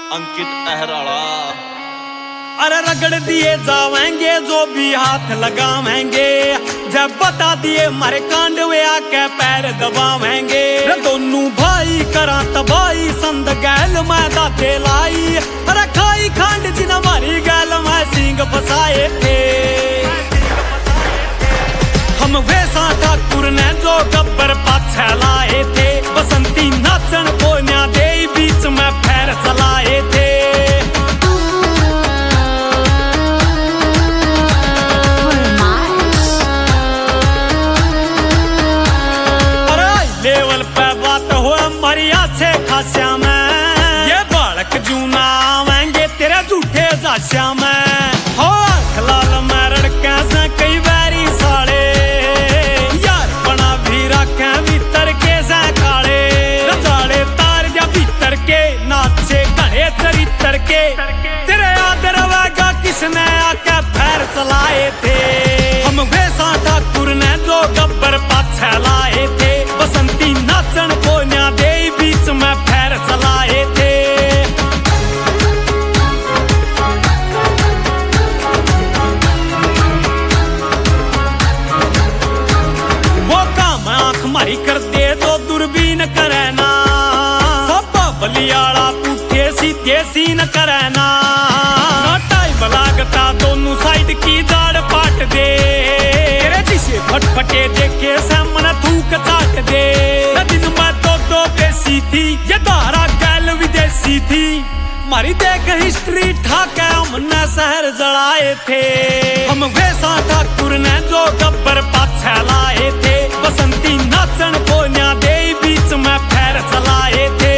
अंकित अहराड़ा। अरे रगड़ दिए जावेंगे जो भी हाथ लगावेंगे, जब बता दिए मारे कांड वे आके पैर दबावेंगे। दोनों भाई करा तबाही संद गैल मैं दाते लाई, अरे खाई खांड जिन हमारी गैल मैं सिंग फसाए थे। हम वैसा ठाकुर ने जो गब्बर पाछे लाए थे, बसंती नाचन को न्या दे बीच में पैर चलाए थे। लेवल पे बात हो हमारी अच्छे खास्या में, ये बालक जूना आवेंगे तेरे झूठे जास्या में। हो खलाल में रड़के से कई बैरी साले, यार बना भी रखे भीतर के से काले। रजाड़े तार या भीतर के नाचे घड़े चरित्र के, तेरे आदर वेगा किसने आके पैर चलाए थे। हम वैसा ठाकुर ने जो गब्बर पाछे लाए थे, बसंती नाचन को न्या दे बीच में पैर चलाए थे। वो काम आंख मारी कर दे तो दूरबीन करे ना, सब बलियाड़ा पुठे सीधे सीन करे ना। टाइम लागता दोनों साइड की दाढ़ पाट दे, जिसे फटफटे देखे सामने थूक चाट दे। दिन में तो बेसी थी ये धारा गैल विदेशी थी, मारी देख हिस्ट्री ठाके हमने शहर जड़ाए थे। हम वैसा ठाकुर ने जो गब्बर पाछे लाए थे, बसंती नाचन को न्या दे बीच में पैर चलाए थे।